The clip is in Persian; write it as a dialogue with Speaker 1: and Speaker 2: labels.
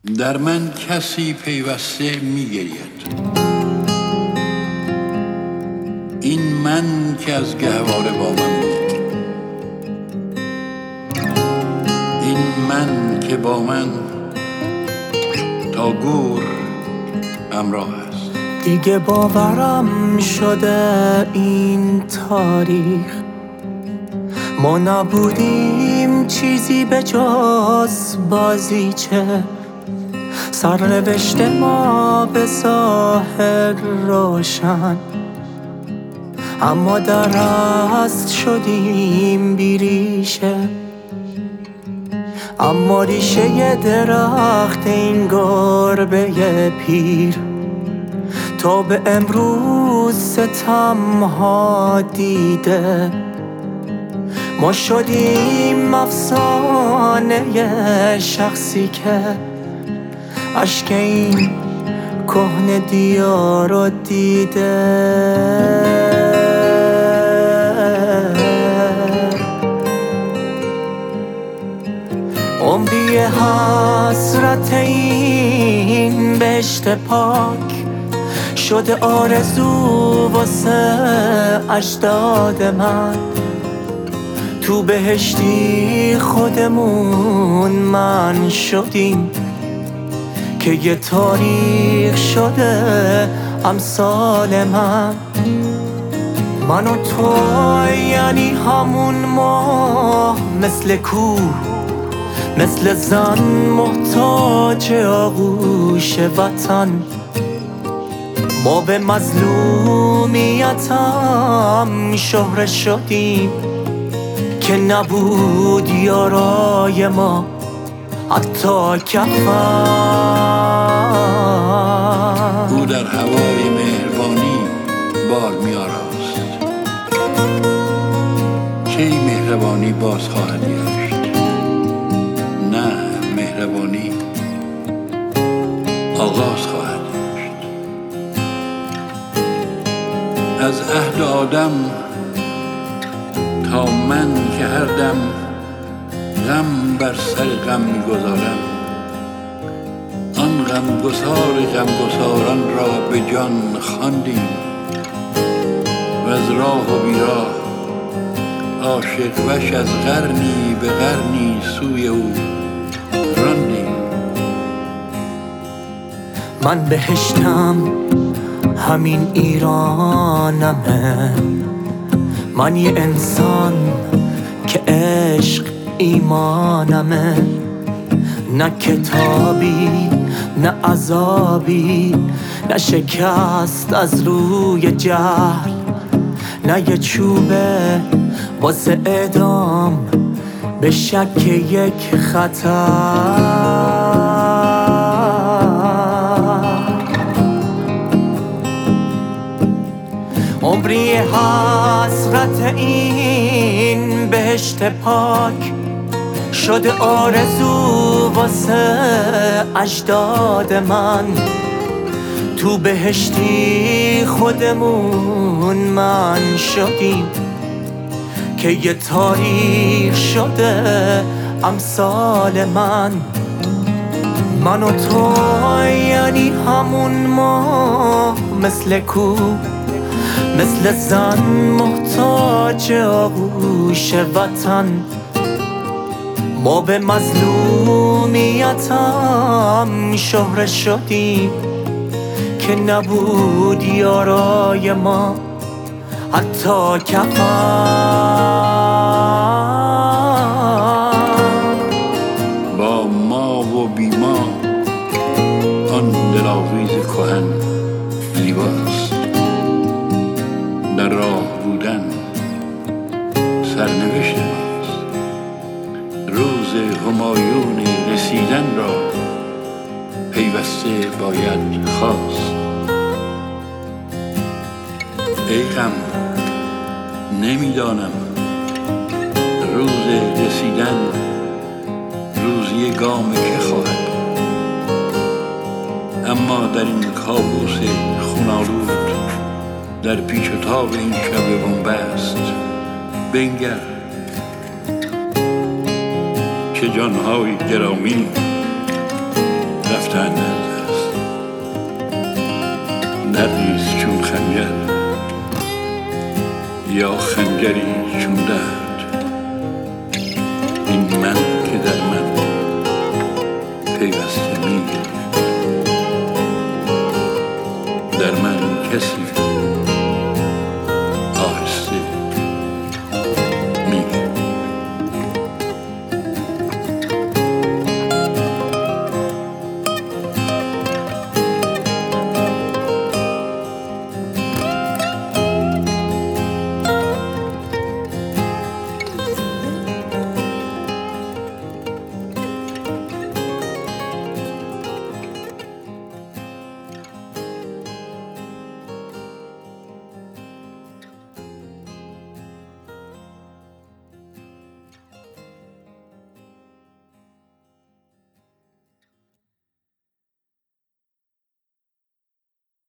Speaker 1: در من کسی پیوسته می‌گرید. این من که از گهواره با من بود، این من که با من تا گور همراه است.
Speaker 2: دیگه باورم شده این تاریخ ما نبودیم چیزی به جز بازیچه. سرنوشت ما به ظاهر روشن، اما در اصل شدیم بیریشه. اما ریشه درخت این گربه پیر تا به امروز ستمها دیده. ما شدیم افسانه شخصی که اشک این کهنه دیارو دیده. عمری حسرت این بهشت پاک شده آرزو واسه اجداد من. تو بهشتی خودمون من شدیم که یه تاریخ شده امثال من. من و تو یعنی همون ما، مثل کوه مثل زن محتاج آغوش وطن. ما به مظلومیتم شهره شدیم که نبود یارای ما حتی کفن.
Speaker 1: او در هوای مهربانی بار می آراست، کی مهربانی باز خواهد گشت؟ نه، مهربانی آغاز خواهد گشت. از عهد آدم تا من که هر دم غم بر سر غم می‌گذارم، آن غمگسار غمگساران را به جان خواندیم و از راه و بیراه عاشق وش از قرنی به قرنی سوی او راندیم.
Speaker 2: من بهشتم همین ایرانمه، من یه انسان که عشق ایمانمه. نه کتابی نه عذابی نه شکست از روی جهل، نه یه چوبه واسه اعدام به شک یک خطر. عمری حسرت این بهشت پاک شده آرزو واسه اجداد من. تو بهشتی خودمون من شدیم که یه تاریخ شده امثال من. من و تو یعنی همون ما، مثل کوه مثل زن محتاج آغوش وطن. ما به مظلومیتم شهره شدیم که نبود یارای ما حتی کفن.
Speaker 1: با ما و بی ما آن دلاویز کهن لیباس، در راه بودن سرنوشت ماست. روز همایون رسیدن را پیوسته باید خواست. ای غم، نمیدانم روز رسیدن روزی گام که خواهد بود، اما در این کابوس خونالود در پیچ و تاب این شب بنبست بنگر چه جانهای گرامی میگوید یا خنجری چون درد، این من که در من پیوسته میگیری. در من کسی